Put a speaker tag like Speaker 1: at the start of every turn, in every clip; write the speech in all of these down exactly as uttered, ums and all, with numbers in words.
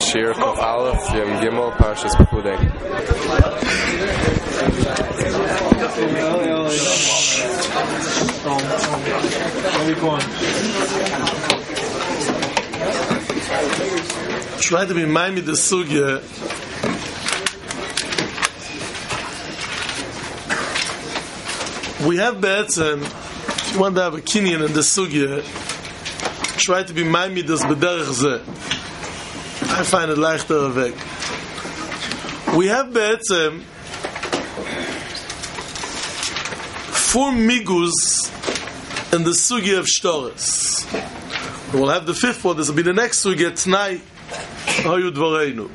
Speaker 1: Shir Kuf Aleph Yom Gimel Parshas Pekudei.
Speaker 2: Try to be minded the sugya. We have be'etzem, if you want to have a kinyan in the sugya, try to be minded this b'derech zeh. I find it leichter weg. We have be'etzem four migus in the sugya of Shtoris. We'll have the fifth one. This will be the next sugya, Tnai Hayu Dvareinu.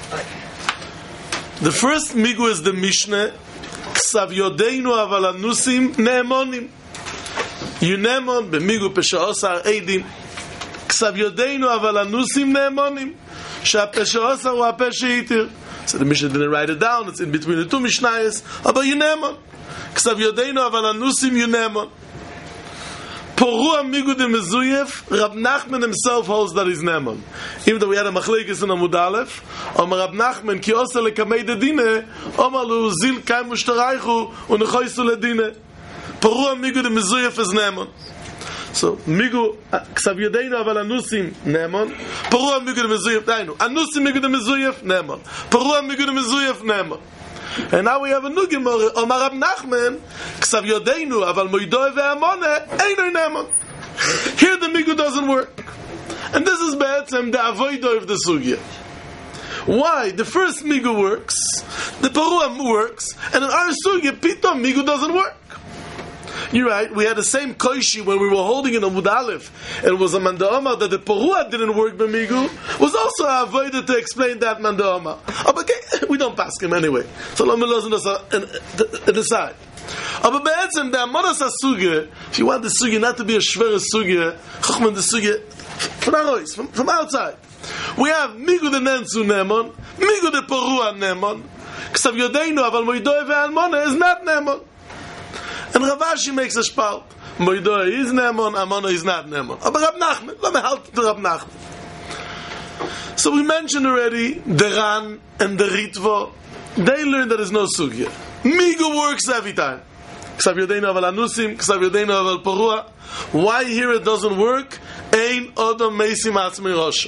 Speaker 2: The first migu is the Mishnah, Ksav Yodeinu Aval Anusim Ne'emonim. Yunemon b'migu Peshaosar Eidim. Ksav Yodeinu Aval Anusim Ne'emonim. Sha'Peshaosar Hu Ha'Pesha Yitir. So the Mishnah didn't write it down. It's in between the two Mishnayos. But Yunemon. Ksav Yodeinu Aval Anusim Yunemon. Poru amigu de Mezuyef, Rab Nachman himself holds that he's Neman. Even though we had a machlekes in Amud Aleph, Omar Rab Nachman, ki osa lekamei de dine, Omar lu zil kai mushtaraychu, unechoisu le dine. Poru amigu de Mezuyef is Neman. So, migu, ksav yodeinu aval anusim, Neman. Poru amigu de Mezuyef, dainu. Anusim migu de Mezuyef, Neman. Poru amigu de Mezuyef, Neman. And now we have a new Gemara. Omar Rab Nachman, Ksav Yodeinu, Aval Moidoi ve'amone, Eino Neman. Here the migu doesn't work. And this is be'etzem the avoidoi of the sugya. Why? The first migu works, the paruam works, and in our sugya, pitom migu doesn't work. You're right, we had the same koishi when we were holding in Amud Aleph, and it was a manda'oma that the paruah didn't work by migu, was also avoided to explain that manda'oma. Oh, but okay, we don't pass him anyway. So let me listen to us in the side. Aber be'etzem, the amonas ha-sugya, if you want the sugya not to be a shvera sugya, chochman the sugya, from our from, from outside. We have migu the nensu nemon, migu the paruah nemon, ksav yodeinu aval moidoi ve'almona is not nemon. And Rav Ashi makes a spalt. Moidoi is nemon, amona is not nemon. Aber Rab Nachman, let me help to Rab Nachman. So we mentioned already the Ran and the Ritvo. They learn that there's no sugya. Migu works every time. Ksav yodeinu aval anusim, ksav yodeinu aval porua. Why here it doesn't work? Ein odom meisim atzmi rosha.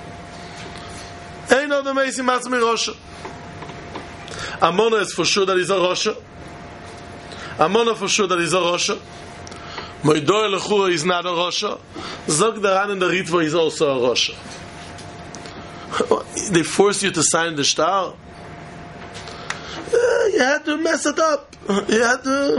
Speaker 2: Ein odom meisim atzmi rosha. Amona is for sure that he's a rosha. Amona for sure that he's a rosha. Moidoi lechura is not a rosha. Zog the Ran and the Ritvo is also a rosha. They force you to sign the shtar. Uh, you had to mess it up. You had to.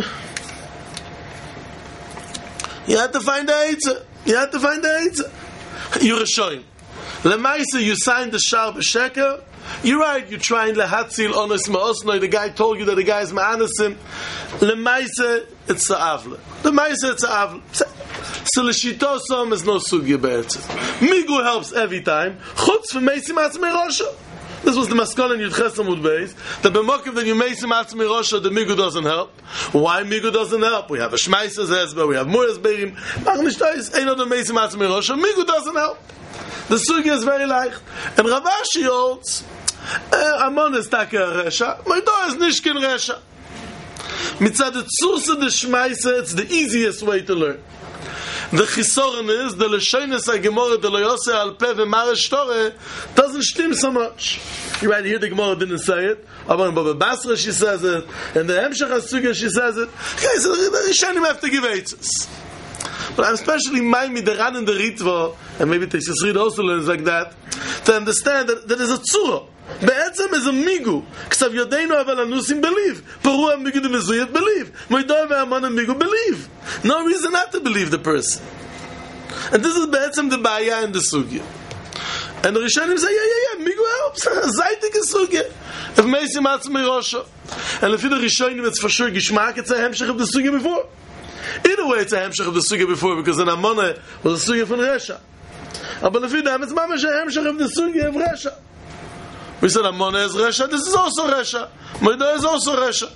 Speaker 2: You had to find the eitzah. You had to find the eitzah. You're a shoyim. Lemaisa, you signed the shtar b'sheker. You're right. You're trying lehatzil onos ma'osnoi. The guy told you that the guy is ma'anasim. Lemaisa, it's a avla. Lemaisa, it's a avla. So l'shitosom is no sugya be'etzim. Migu helps every time. Chutz v'meisim atzmei rosha. This was the maskon in Yudches Amud Beis. The b'mokiv that you meisim atzmei rosha, the migu doesn't help. Why migu doesn't help? We have a shmeises ezber, we have more ezberim. Mach nishtais, eino the meisim atzmei rosha. Migu doesn't help. The sugya is very leicht. And Rav Ashi holds, Amon is taka resha, Moido is nishkin resha. Mitzad the tzursa de shmeise, it's the easiest way to learn. The chisoren is, the leshoines ha-gemorah, the loyose al-peh v'maresh toreh, doesn't stim so much. You're right, here the Gemorah didn't say it, but in Baba Basra she says it, and the Hemshech HaSugya she says it. Okay, so the Rishonim have to give eitzes. But I'm especially mind the Ran and the Ritva, and maybe Tesis Rid also learns like that, to understand that there is a tzura. Be'etzem is a migu. Ksav yodeinu aval anusim believe. Paru amigu de mezuyet believe. Moidoi ve'amon amigu believe. No reason not to believe the person. And this is be'etzem the ba'aya and the sugya. And the Rishonim say, yeah, yeah, yeah, migu helps. Zaytik is sugya. If meisim atzmei rosha. And if the Rishonim, it's for sure gishmak, it's a hemshech of the sugya before. Either way, it's a hemshech of the sugya before, because an amona was a sugya from resha. But if them, it's mamash a hemshech of the sugya of resha. We said Amona is Resha, this is also Resha. Moida is also Resha.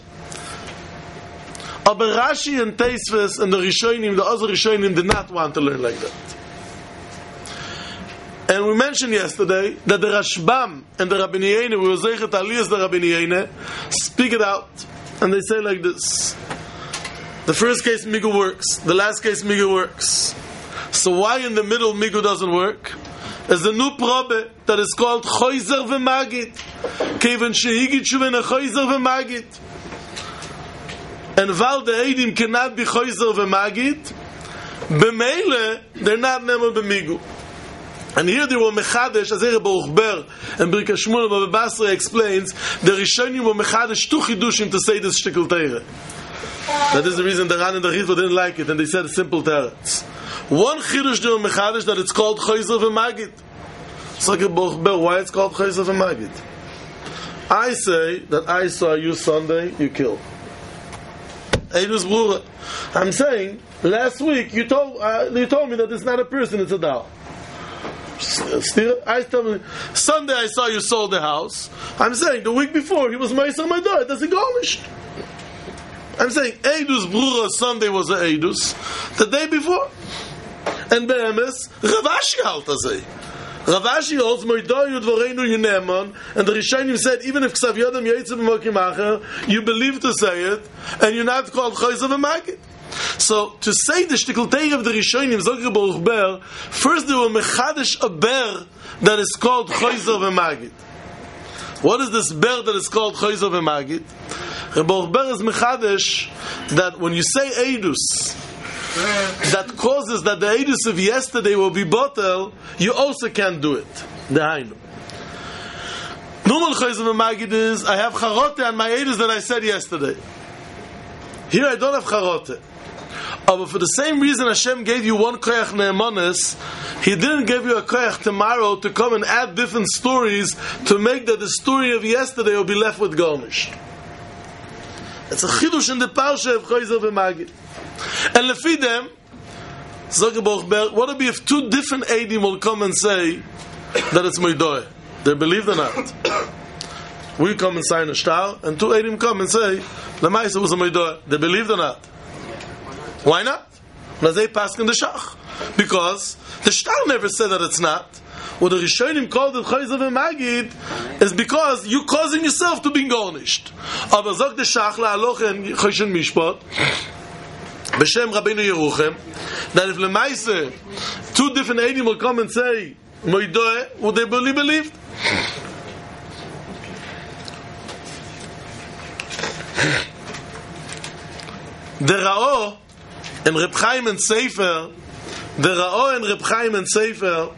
Speaker 2: Aber Rashi and Teisves and the Rishonim, the other Rishonim did not want to learn like that. And we mentioned yesterday that the Rashbam and the Rabbi Yehuda, we were zeichet aliyas the Rabbi Yehuda, speak it out, and they say like this: the first case migu works, the last case migu works. So why in the middle migu doesn't work? There's a new probe that is called choizer v'magid. Kevan shehigid shuvena choizer v'magid. And while the Eidim cannot be choizer v'magid, b'meile they're not nemel b'migu. And here they were mechadesh, as Rebbe Uchber and Birka Shmuel Baba Basra explains, the Rishonim were mechadesh two chidushim to say this shtickle teire. That is the reason the Ran and the Ritva didn't like it, and they said a simple teretz. One chidush they were mechadesh that it's called choizer v'magid. So like Rebbe Uchber, why it's called choizer v'magid? I say that I saw you Sunday, you killed. Eidus Brura. I'm saying, last week you told uh, you told me that it's not a person, it's a doll. Still, I tell me, Sunday I saw you sold the house. I'm saying the week before he was Meiser my daughter. That's a garnish. I'm saying Eidus Brura Sunday was a Eidus the day before. And Be'emes Ravashi halt azay. Ravashi holds Moidoyu Dvoreinu Yuneman, and the Rishonim said even if Ksav Yodam Yaitze B'Mokim Acher, you believe to say it, and you're not called Choyzer V'Magid. So to say the shtickle teir of the Rishonim, Zogre Baruch Ber, first they were mechadesh a ber that is called Choyzer v'Magid. What is this ber that is called Choyzer v'Magid? Baruch Ber is mechadesh that when you say Eidus, that causes that the Eidus of yesterday will be bottled, you also can't do it. Dehainu. Normal Choyzer v'Magid is, I have charote on my Eidus that I said yesterday. Here I don't have charote. Oh, but for the same reason Hashem gave you one koyach ne'emanis, He didn't give you a koyach tomorrow to come and add different stories to make that the story of yesterday will be left with garnish. It's a chidush in the parsha of Choyzer v'Magid. And lefi them, Zog Baruch Ber, what would be if two different Eidim will come and say that it's Moidoeh? They believe or not? We come and sign a shtar, and two Eidim come and say, Lamaisa was a Moidoeh. They believed or not? Why not? Because they pass in the shach. Because the shtar never said that it's not. What the Rishonim called it Choyzer v'Magid is because you causing yourself to be garnished. Aber zog the shach la'aloch and Choshen Mishpat b'shem Rabbeinu Yeruchem that if lemaise two different Eidim will come and say Moidoeh, would they believe believed? The Ra'o and Reb Chaim and Sefer, the Ra'o and Reb Chaim and Sefer,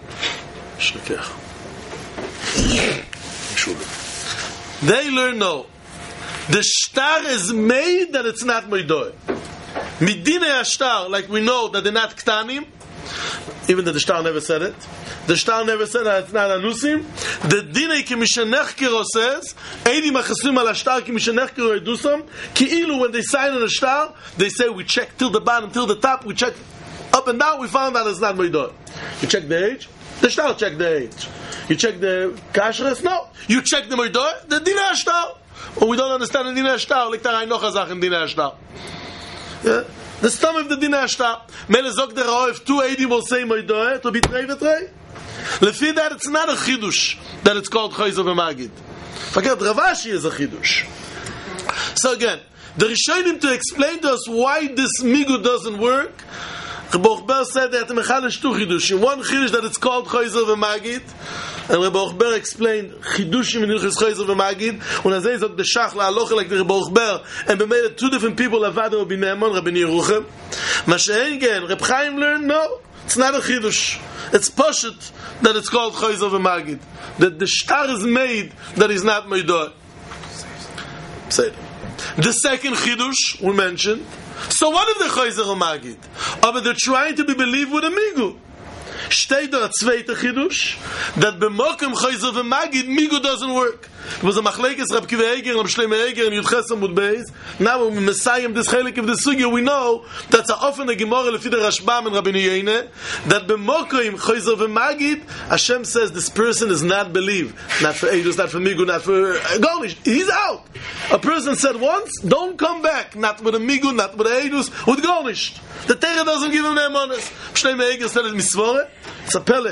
Speaker 2: they learn no. The shtar is made that it's not Moidoeh. Midine shtar, like we know that they're not Ktanim, even though the shtar never said it. The shtar never said that it's not Anusim. The Dinei ki mishenech kiro says, Eidim achasim al shtar ki mishenech kiro edusam, ki ilu when they sign on a shtar, they say we check till the bottom, till the top, we check up and down, we found out it's not Moidoeh. You check the age, the shtar check the age. You check the kashrus, no. You check the Moidoeh, the Dinei shtar. Well, we don't understand the Dinei shtar, like tarai noch azach in Dinei shtar. Yeah? The stem of the Dinei shtar. Mele zog the Ra'o, if two Eidim will say Moidoeh, it will be trei v'trei. Lefi that it's not a chidush that it's called Choyzer v'Magid. Forget Ravashi is a chidush. So again, the Rishonim to explain to us why this migu doesn't work. Rebbe Uchber said that mechadish two chidushim. One chidush that it's called Choyzer v'Magid, and Rebbe Uchber explained chidushim in Hilchos Choyzer v'Magid. When Azay zog the shach la'alocha like the Rebbe Uchber, and we made two different people Avada will be Ne'eman, Rabbi Yeruchem. Mashein again, Reb Chaim learned no. It's not a chidush. It's poshut that it's called Choyzer v'Magid. That the shtar is made that is not Moidoeh. Say it. The second chidush we mentioned. So what if the Choyzer v'Magid? Oh, but they're trying to be believed with a migu. Steht da a zweite chidush that b'mokem Choyzer v'Magid migu doesn't work. It was a machlekes Rab Kiva Eger and Rab Shlomo Eger and Yud Ches Amud Beis. Now when we messiah this chelik of the sugya, we know that's a often a gemara lefi the Rashbam and Rabbi Yehuda that b'mokem Choyzer v'Magid Hashem says this person is not believed, not for Eidus, not for Migu, not for uh, Garnish. He's out. A person said once, don't come back. Not with a Migu, not with a Eidus, with Garnish. The Torah doesn't give him the emanas. Shlomo Eger said it misvore. It's a pele.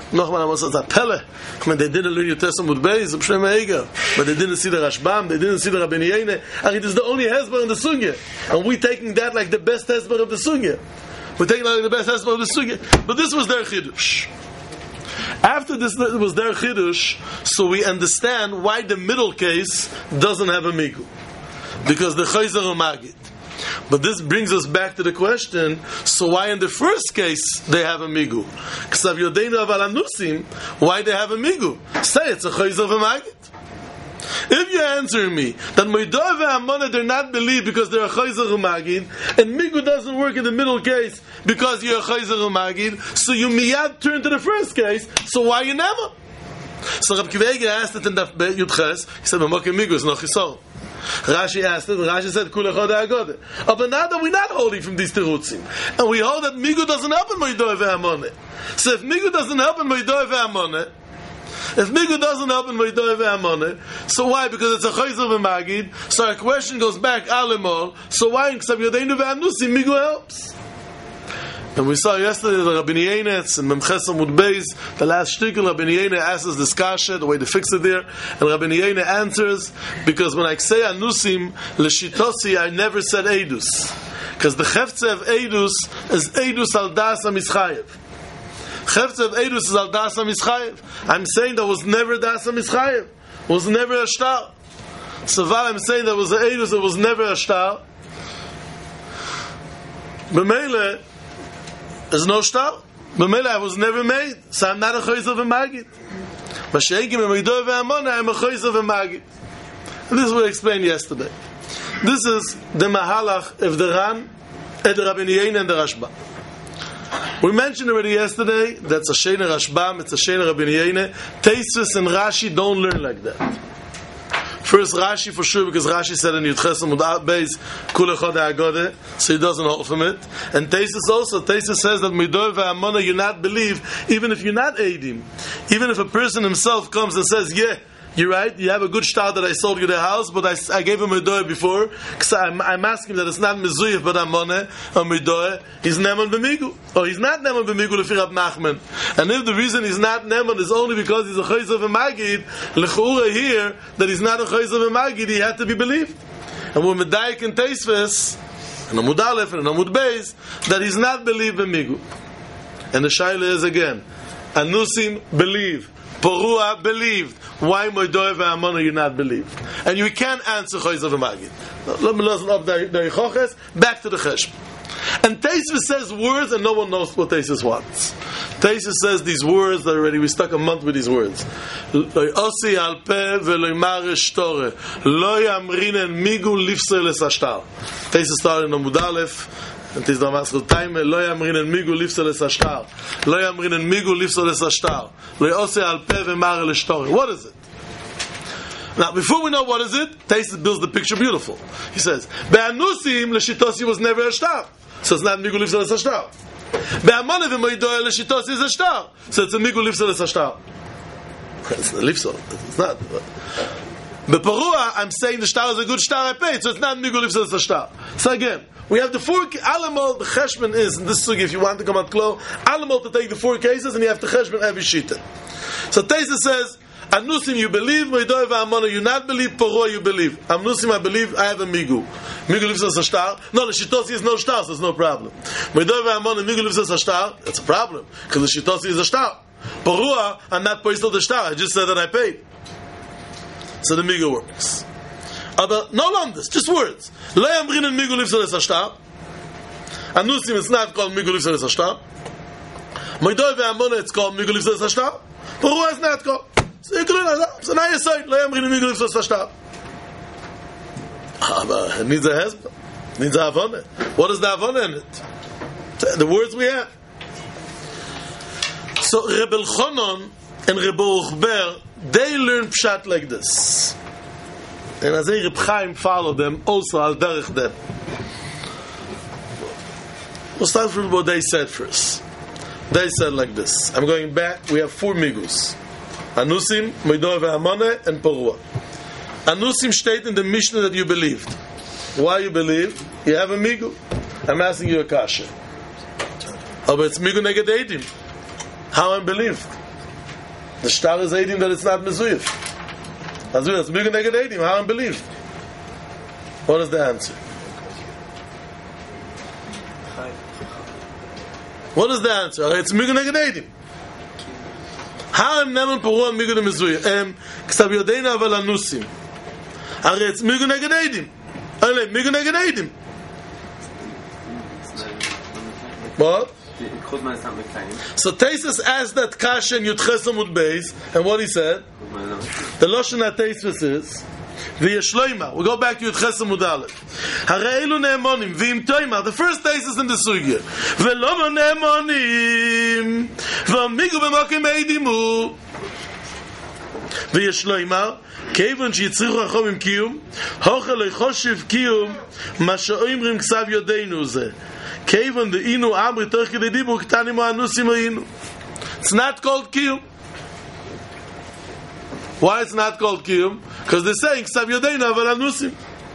Speaker 2: Nochmal, I must say, Pelle. I mean, they didn't learn your Testament with Beis, but they didn't see the Rashbam, they didn't see the Rabbeinu Yonah. And it is the only Hezbollah in the Sugya. And we're taking that like the best Hezbollah of the Sugya. We're taking that like the best Hezbollah of the Sugya. But this was their Chidush. After this was their Chidush, so we understand why the middle case doesn't have a Migu. Because the Chayzer Magid. But this brings us back to the question, so why in the first case they have a migu? Ksav yodeinu aval anusim, why they have a migu? Say it's a chayzer v'magid. If you're answering me that Moidoy ve'amona they're not believed because they're a chayzer v'magid, and migu doesn't work in the middle case because you're a chayzer v'magid, so you miyad turn to the first case, so why you never? So Rab Kiva Eiger asked it in the Yudches, he said, Mamokim migu is no chisor. Rashi asked it, and Rashi said, Kula Choda Agode. But now that we're not holding from these terutzim, and we hold that Migu doesn't help in Moidoy ve'amone. So if Migu doesn't help in Moidoy ve'amone, if Migu doesn't help in Moidoy ve'amone, so why? Because it's a Chayzer v'magid. So our question goes back, Alimol, so why in Ksav Yodeinu ve'anusim Migu helps? And we saw yesterday the Rabbeinu Yonah and Memches Amud Beis, the last shtickle, Rabbeinu Yonah asks us this kasha, the way to fix it there, and Rabbeinu Yonah answers, because when I say Anusim, L'shitosi, I never said Eidus. Because the Chefze of Eidus is Eidus al Das HaMischayev. Chefze of Eidus is al Das HaMischayev. I'm saying that was never Das HaMischayev. Was never a shtar. So while I'm saying that was an Eidus, it was never a shtar. B'meile, there's no shtar. B'meila, I was never made, so I'm not a chayzer v'magid. Mashiachim and Moidoy ve'amona, I'm a chayzer v'magid. And this is what I explained yesterday. This is the mahalach of the Ran, and the Rabbeinu Yonah and the Rashba. We mentioned already yesterday that it's a Sheina Rashbam, it's a Sheina Rabbeinu Yonah. Tosfos and Rashi don't learn like that. First Rashi for sure, because Rashi said in Yudches Amud Beis Kula Choda Agode, so he doesn't hold from it. And Tosfos also, Tosfos says that Moidoy ve'amona you not believe, even if you're not Eidim. Even if a person himself comes and says, yeah, you're right, you have a good shtar that I sold you the house, but I, I gave him Moidoy before, because I'm, I'm asking that it's not Mezuyif, but Amona, or Moidoy, he's Neman B'migu. Or he's not Neman B'migu Lefi Rab Nachman. And if the reason he's not Neman is only because he's a Chayzer v'magid, L'chura here, that he's not a Chayzer v'magid, he had to be believed. And we're Medayik and Tosfos, and Amud Aleph and Amud Beis, that he's not believed B'migu. And the Shaila is again, Anusim believe, Porua believed. Why Moidoy ve'amona you not believe? And you can't answer Chayzer v'magid. Let me listen up the Yichoches, back to the Cheshb. And Tosfos says words and no one knows what Tosfos wants. Tosfos says these words that already, we stuck a month with these words. Lo osi al peh velo imar shtore lo yamrinen migu lifsei lesashtar. Tosfos started in Amud Aleph. And this Damascus time lo yamrinen migu lifsei lesashtar. Lo yamrinen migu lifsei lesashtar. Lo osi al peh v'imar shtore. What is it? Now, before we know what is it, Tosfos builds the picture beautiful. He says, Be'anusim l'shitosi was never a shtar. So it's not migu lifsei lesashtar. Be'amona v'moidoy l'shitosi is a shtar. So it's a migu lifsei lesashtar. It's not lifsei. It's not. Be'parua, I'm saying the shtar is a good shtar I paid, so it's not migu lifsei lesashtar. So again, we have the four, Alamol, the cheshbon is, in this sugi, if you want to come out close, Alamol to take the four cases, and you have to cheshbon every shita. So Tosfos says, Anusim you believe, Moidoy ve'amona you not believe, Porua you believe. Anusim I believe, I have a migu. Migu lives as a shtar. No, the shitosi is no shtar, so there's no problem. Moidoy ve'amona, migu lives as a shtar, that's a problem, because the shitosi is a shtar. Porua, I'm not posted the shtar, I just said that I paid. So the migu works. But no longer, just words. Lo yamrinen migu lives as a shtar. Anusim it's not called migu lives as a shtar. Moidoy ve'amona it's called migu lives as a shtar. Porua is not called. So now you say, lo yamrinen migu lives as a shtar. But it needs a hezbollah. It needs a havana. What is the havana in it? The words we have. So Rebbe Elchanan and Rebbe Uchber, they learn pshat like this. And as Reb Chaim followed them, also al derech them. We'll start with what they said first. They said like this. I'm going back. We have four migus. Anusim, Moidoy ve'amona, and Porua. Anusim state in the Mishnah that you believed. Why you believe? You have a migu. I'm asking you a kasha. Oh, but it's migu neged eidim. How I believed? The star is Eidim that it's not Mezuyif. As well as Migu Neged Eidim, how unbelieved. What is the answer? What is the answer? It's Migu Neged Eidim. How am Neman Purua Migu de Mezuyif? Em, Ksav Yodeinu Aval Anusim. Hare it's Migu Neged Eidim. Hare, Migu Neged Eidim. What? So Taisus asked that Kasha in Yudches Amud Beis, and what he said? The Lashon HaTaisus is V'yeshloima. We go back to Yudches Amud Aleph. Hare elu ne'emonim v'im toima. The first Taisus in the sugya. V'loma ne'emonim v'amigu b'mokim eidimu. V'yeshloima. Kevon sheyitzrichu achom im kiyum hocha leichoshiv kiyum ma she'omrim ksav yodeinu zeh. Kevon the inu amri toch kedei dibur ktanim ha'anusim ha'inu. It's not called kiyum. Why it's not called kiyum? Because they're saying ksav yodeinu aval anusim.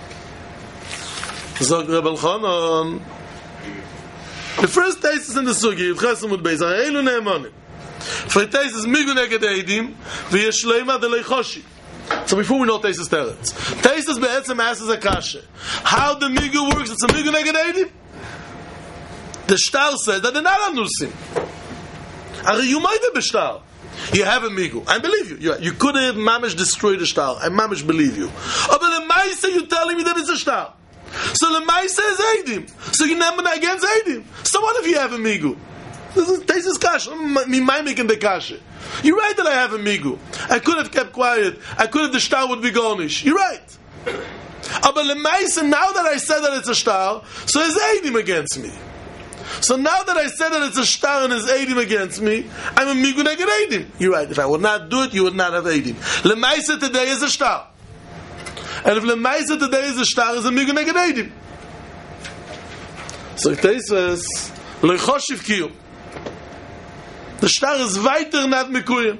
Speaker 2: Zog Reb Elchanan. The first taste is in the sugi. Yudches Amud Beis. Ha'elu ne'emonim. For the taste is migu neged eidim v'yeshleima deleichoshi. So before we know Taisus Teretz, Taisus be'etzem asks a kasha. How the migu works? It's a migu neged eidim. The shtar says that they're not anusim. Are you might be shtar? You have a migu. I believe you. You, you could have mamish destroyed the shtar. I mamish believe you. Oh, but the ma'isa you're telling me that it's a shtar. So the ma'isa is eidim. So you never against eidim. So what if you have a migu? This is Taisus kasha. Me making the kasha. You're right that I have a migu. I could have kept quiet. I could have the shtar would be garnish. You're right. But the ma'isa, now that I said that it's a shtar, so it's eidim against me. So now that I said that it's a shtar and is eidim against me, I'm a migu neged eidim. You're right. If I would not do it, you would not have eidim. Lemaisa today is a shtar, and if lemaisa today is a shtar, is a migu neged eidim. So it says leichoshiv kiyum. The shtar is weiter not mekuyim.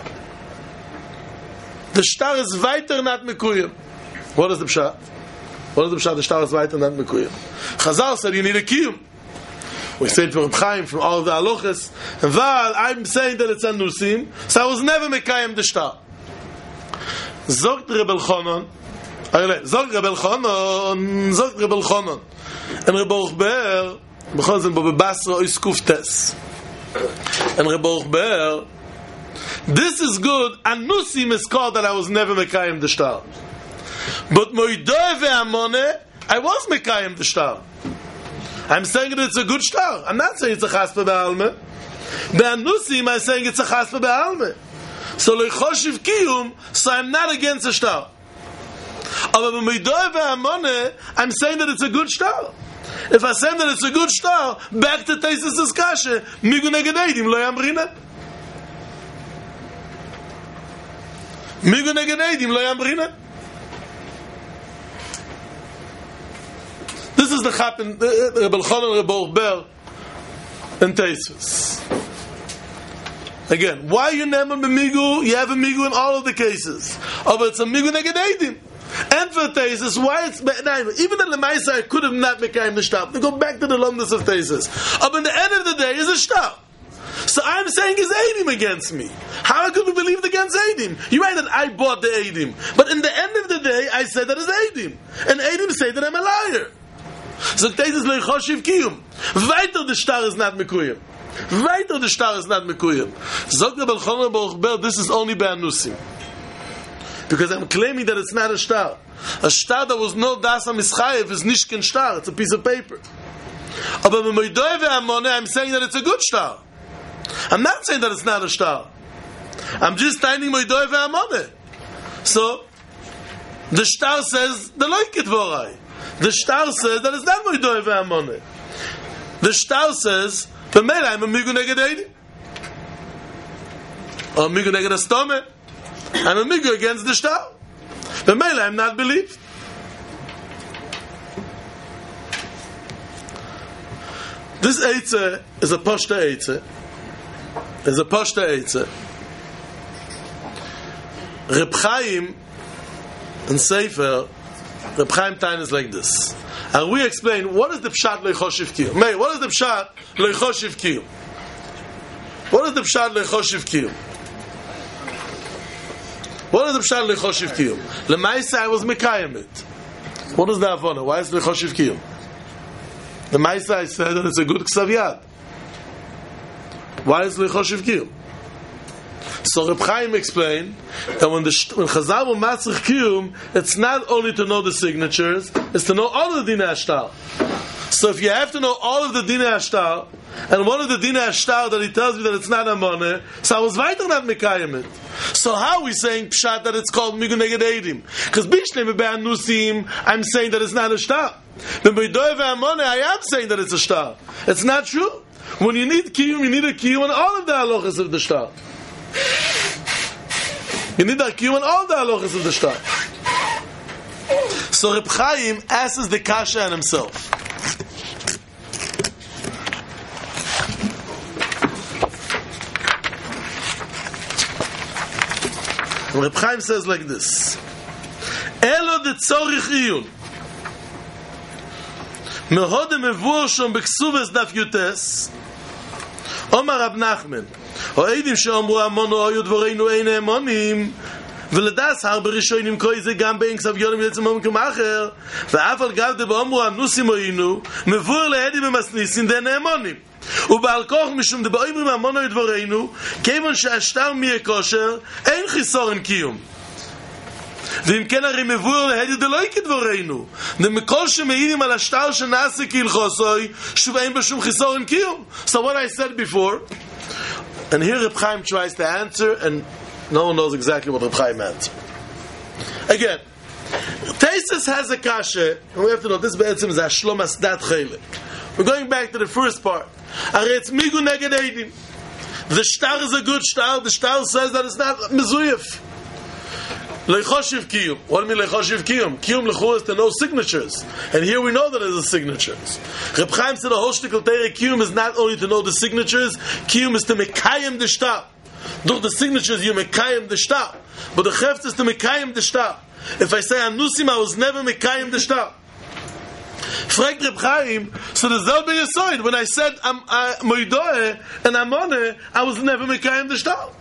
Speaker 2: The shtar is weiter not mekuyim. What is the pshat? What is the pshat? The shtar is weiter not mekuyim. Chazal said you need a kiyum. We said from Chaim, from all of the halachas. And Val, I'm saying that it's anusim, so I was never mekayim the shtar. Zogt Reb Elchanan, Zogt Reb Elchanan, Zogt Reb Elchanan. And Reb Baruch Ber, because in Baba Basra is kuftes. And Reb Baruch Ber, this is good. Anusim is called that I was never mekayim the shtar. But Moidoi ve'amone, I was mekayim the shtar. I'm saying that it's a good shtar. I'm not saying it's a chaspa be'alme. Be'anusim, I'm saying it's a chaspa be'alme. So leichoshiv kiyum, so I'm not against a shtar. But b'meidoi ve'amone, I'm saying that it's a good shtar. If I say that it's a good shtar, back to Taisus' kasha, migu neged eidim lo yamrina. Migu neged eidim lo yamrina. This is the happen Reb Elchanan, Reb Baruch Ber, and Taisus. Again, why you never b'migu? You have a migu in all of the cases. Oh, but it's a migu neged eidim. And for Taisus, why it's even the Lemaisa I could have not mekayim the shtar. To go back to the lumnus of Taisus. Oh, but in the end of the day, is a shtar. So I'm saying is eidim against me. How could we believe against eidim? You're right that I bought the eidim, but in the end of the day, I said that is eidim, and eidim say that I'm a liar. So Taisus leichoshiv kiyum. Weiter the shtar is not mekuyim. Weiter the shtar is not mekuyim. Zog Reb Elchanan Baruch Ber, this is only be'anusim. Because I'm claiming that it's not a shtar. A shtar that was no dasa mischayev is nishkin shtar. It's a piece of paper. But b'moidoi ve'amone, I'm saying that it's a good shtar. I'm not saying that it's not a shtar. I'm just finding moidoi ve'amone. So the shtar says the loikit vorai. The shtar says that it's not moidoi ve'amone. The shtar says b'meila I'm a migu neged eidim, or a migu neged astome. I'm a migu against the shtar. B'meila I'm not believed. This eitzah is a pashta eitzah. Is a pashta eitzah. Reb Chaim and Sefer, Reb Chaim Tain is like this. And we explain what is the pshat leichoshiv kiyum. May, what is the pshat leichoshiv kiyum? What is the pshat leichoshiv kiyum? What is the pshat lechoshiv kiyum? Lemaisa I was mekayim it. What is the avona? Why is lechoshiv kiyum? Lemaisa I said that it's a good ksav yad. Why is lechoshiv kiyum? So Reb Chaim explained that when the when Chazal will matzich kiyum, it's not only to know the signatures, it's to know all of the dinei hashtar. So if you have to know all of the dinei hashtar, and one of the dinei hashtar that he tells me that it's not amoneh, so I was weiter not mekayim it. So how are we saying pshat that it's called migu neged eidim? Because bishlem be'anusim, I'm saying that it's not a shtar. But b'doy ve'amoneh, I am saying that it's a shtar. It's not true. When you need kiyum, you need a kiyum on all of the halachas of the shtar. You need a kiyum on all the halachas of the shtar. So Reb Chaim asks the kasha on himself. Reb Chaim says like this: Elo de tzorich iyun mehode mevur shom beksubes daf yutes Omar Rab Nachman ho'edim she'omru amonu ho'yu dvoreinu ein emonim ולדס הרבה ראשונים קוי זה גם בין כסב יונים יצא ממקום אחר ואף על גב דבאמרו הנוסים היינו מבואר להדי במסניסים דן האמונים ובעל כוח משום דבאמרים המונו ידבורנו כיוון שהשטר מי הכושר אין חיסורן קיום ואם כן הרי מבואר להדי דלוי כדבורנו ומכל שמעידים על השטר שנעשה כהלכוסוי שוב אין בשום חיסורן קיום. So what I said before, and here Reb Chaim tries to answer, and no one knows exactly what Reb Chaim answered. Again, Taisus has a kasha, and we have to know this be'etzim is Hashlom Asdat Chelik. We're going back to the first part. Are it's migu neged eidim. The shtar is a good shtar. The shtar says that it's not mezuyef. Leichoshiv kiyum. What do you mean leichoshiv kiyum? Kiyum lechu is to know signatures, and here we know that there's the signatures. Reb Chaim said the whole shtickle teire kiyum is not only to know the signatures. Kiyum is to mekayim the shtar. Durch the signatures you mekayim the shtar, but the chefetz is to mekayim the shtar. If I say anusim, I was never mekayim the shtar. Fragt Reb Chaim, so the selbe yesoid. When I said um, uh, moidoe and amoneh, I was never mekayim the shtar.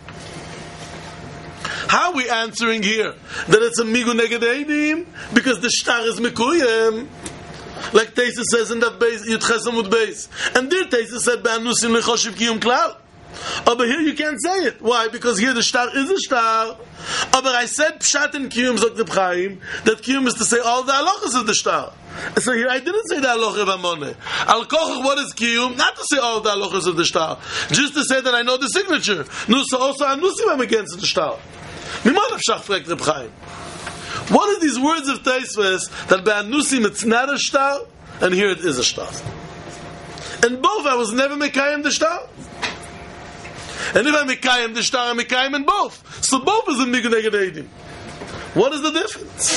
Speaker 2: How are we answering here that it's a migu neged eidim? Because the shtar is mekuyem, like Taisus says in that base Yud Ches Amud Beis, and there Taisus said be'anusim lechoshiv kiyum klal. Oh, but here you can't say it. Why? Because here the shtar is a shtar. Oh, but I said pshat in kiyum zok Reb Chaim that kiyum is to say all the halachas of the shtar. So here I didn't say the halacha of amoneh. Al kochach, what is kiyum? Not to say all the halachas of the shtar, just to say that I know the signature. No, so also anusim I'm against the shtar. Mimon afshach fragt Reb Chaim. What are these words of Taisves that by anusim it's not a shtar and here it is a shtar? And both I was never mekayim the shtar. And if I'm mekayim the shtar, I'm mekayim in both. So both is a migu neged eidim. What is the difference?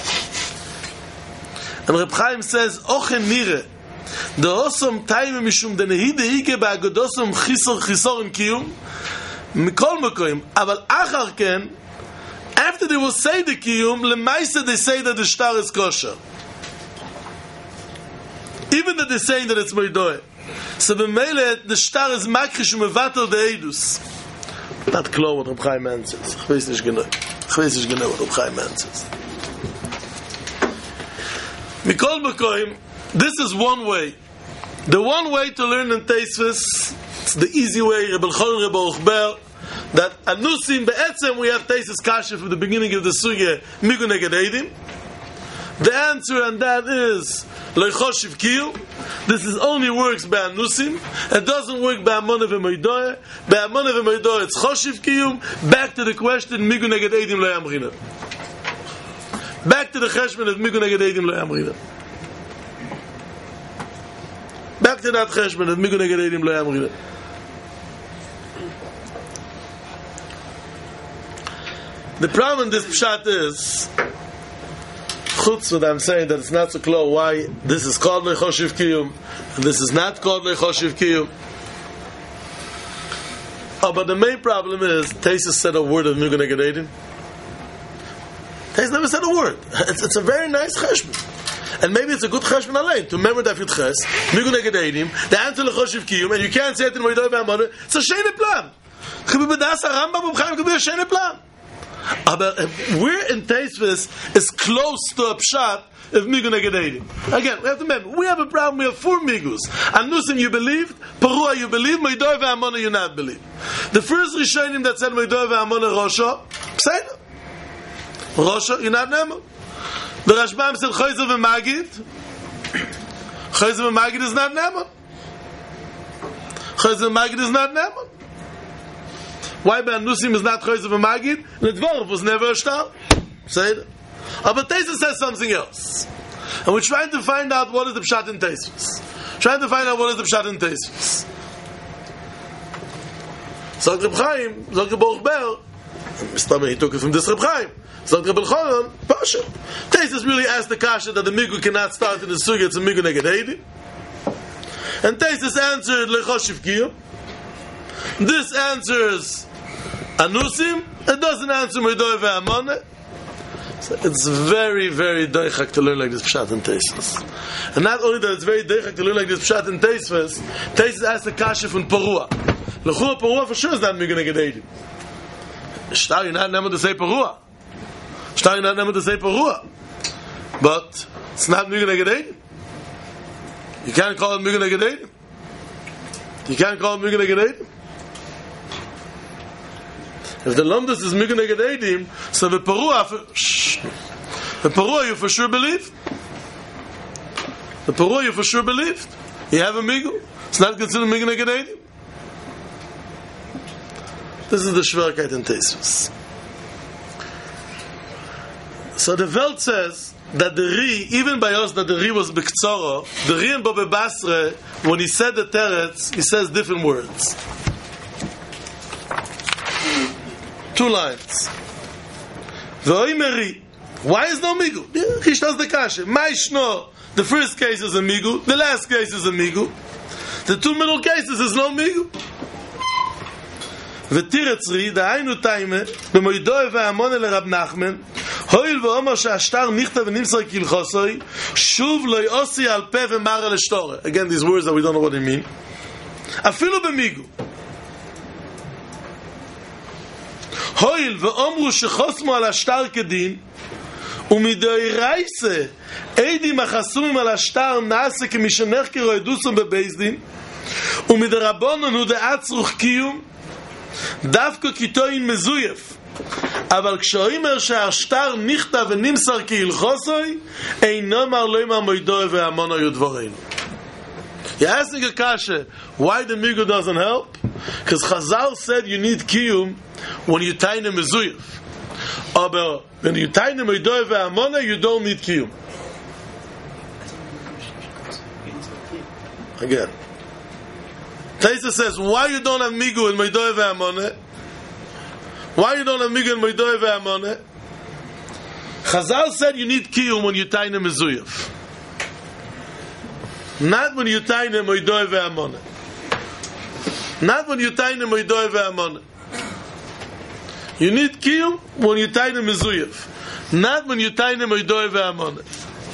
Speaker 2: And Reb Chaim says, Ochen nire, the osam taime mishum de nehide ige ba'agodosam chisor chisor in kiyum, mikol mekoyim, aval achar ken, after they will say the kiyum, lemaisa they say that the shtar is kosher. Even that they're saying that it's moidoeh. So b'meile, the shtar is makrish umevatel de eidus. Not klar what Reb Chaim answers. Ich weiß nicht genau. Ich weiß nicht genau what Reb Chaim answers. Mikol mekoyim, this is one way. The one way to learn in Taisvis, it's the easy way, Rebbe Elchon, Rebbe Ochber, that anusim be'etzem we have Taisvis kasha from the beginning of the sugya, migu neged eidim. The answer on that is leichoshiv kiyum. This is only works by anusim. It doesn't work by amoneh v'moidoeh. By amoneh v'moidoeh it's choshiv kiyum. Back to the question, migu neged eidim lo yamrina. Back to the cheshbon of migu neged eidim lo yamrina. Back to that cheshbon of migu neged eidim lo yamrina. The problem in this pshat is, chutz what I'm saying that it's not so clear why this is called leichoshiv kiyum and this is not called leichoshiv kiyum. Oh, but the main problem is Taisus said a word of migu neged eidim. Taisus never said a word. It's, it's a very nice cheshbon, and maybe it's a good cheshbon alein to remember that Yud Ches migu neged eidim, the answer leichoshiv kiyum, and you can't say it in moidoeh v'amoneh. It's a shene plan. Could be b'das Rambam Reb Chaim, could be a shene plan. Aber we're in Teisvis is close to a pshat if Migu neged Eidim. Again, we have to remember, we have a problem, we have four Migus. Anusim you believed, Perua you believe, Moidoi ve'amona you not believe. The first Rishonim that said Moidoi ve'amona Rosha, Pseida. Rosha, you're not Nemo. The Rashbam said Chayzer ve'magid. Chayzer ve'magid is not Nemo. Chayzer ve'magid is not Nemo. Why by Anusim is not Chayzer ve'magid? The Dvorov was never a star. Pseida. But Tesis says something else. And we're trying to find out what is the Pshat in Tesis. Trying to find out what is the Pshat in Tesis. So Reb Chaim, so Reb Baruch Ber, Mr. he took it from this Reb Chaim. So Reb Elchanan, Pasha. Tesis really asked the Kasha that the Migu cannot start in the Sugya, it's a Migu neged Eidim. And Tesis answered Lechoshiv Kiyum. This answers Anusim. It doesn't answer Moidoi ve'amona. So it's very, very deichak to learn like this Pshat and Teisves. And not only that it's very deichak to learn like this Pshat and Teisves, Teisves asked the Kasha from Perua. Lechua Perua for sure is not Migu neged Eidim. Shtar, you're not able to say Perua. Shtar, you're not able to say Perua. But it's not Migu neged Eidim. You can't call it Migu neged Eidim. You can't call it Migu neged Eidim. If the Lomdus is Migu neged Eidim, so the Perua, the Perua you for sure believe. The Perua you for sure believed. You have a Migu. It's not considered Migu neged Eidim. This is the Shverkeit in Teisvis. So the Welt says that the Ri, even by us that the Ri was B'Ktsoro, the Ri in Bobe Basra, when he said the Teretz, he says different words. Two lines. V'oimeri. Why is no Migu? Chishtas the Kasha. Maishno. The first case is a Migu. The last case is a Migu. The two middle cases is no Migu. V'tiretzri. Da'aynu taime. B'moidoi ve'amone l'Rab Nachman. Hoil v'omar she'ashtar nichta v'nimsar kilchosoi. Shuv lo'i osi al peh v'mara l'shtore. Again, these words that we don't know what they mean. Afilu b'Migu. Hoil ve'omru shechosmu al ashtar kedin umidoiraise eidim achasumim al ashtar nase kemishenech kiroedusum bebezdin umidarabonon hu de'atzruch kiyum davko kitoin mezuyef אבל כשאומר שהשטר נכתב ונמסר כהלכוסוי אינו אמר לא אמר מוידוי והמונו יודבורנו. You're asking a kasha why the Migu doesn't help? Because Chazal said you need kiyum when you tie in a mezuyif. But when you tie in a moidoi ve'amona, you don't need kiyum. Again, Taisa says why you don't have Migu in moidoi ve'amona? Why you don't have Migu in moidoi ve'amona? Chazal said you need kiyum when you tie in a mezuyif. Not when you tie in a moidoi ve'amona. Not when you tie in a moidoi ve'amona. You need kiyum when you tie in a mezuyif. Not when you tie in a moidoi ve'amona.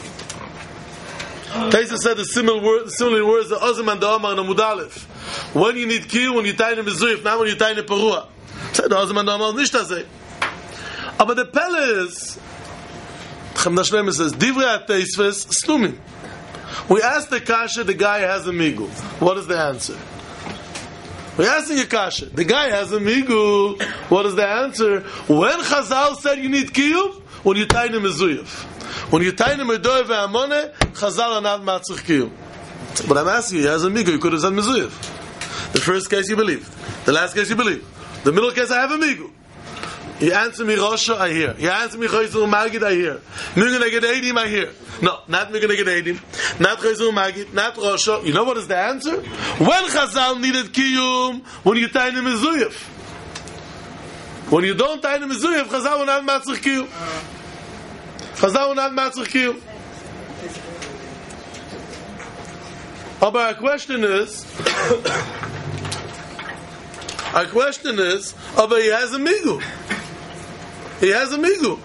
Speaker 2: Taisa said the similar, word, similar words that Ozim and the Omar and Amud Aleph. When you need kiyum when you tie in a mezuyif, not when you tie in a perua. Said the Ozim and the Omar nicht das. But the pelle is, Chemda Shlema says, Divrei HaTeisves Slumim. We asked the kasha, the guy has a migu. What is the answer? We're asking a kasha. The guy has a migu. What is the answer? When Chazal said you need kiyum, when you tie in a mezuyif. When you tie in a medoy ve'amone, Chazal are not matzich kiyum. But I'm asking you, he has a migu. You could have said mezuyif. The first case you believe. The last case you believe. The middle case I have a migu. You answer me Rosha, I hear. You answer me Chayzul Magid, I hear. Migu neged Eidim, I hear. No, not Migu neged Eidim, not Chayzul Magid, not Rosha. You know what is the answer? When Chazal needed Kiyum, when you tie in the Mezuyif. When you don't tie in the Mezuyif, Chazal will not matzich Kiyum. Chazal will not matzich Kiyum. But our question is, our question is, oh, but he has a migu. He has a migu.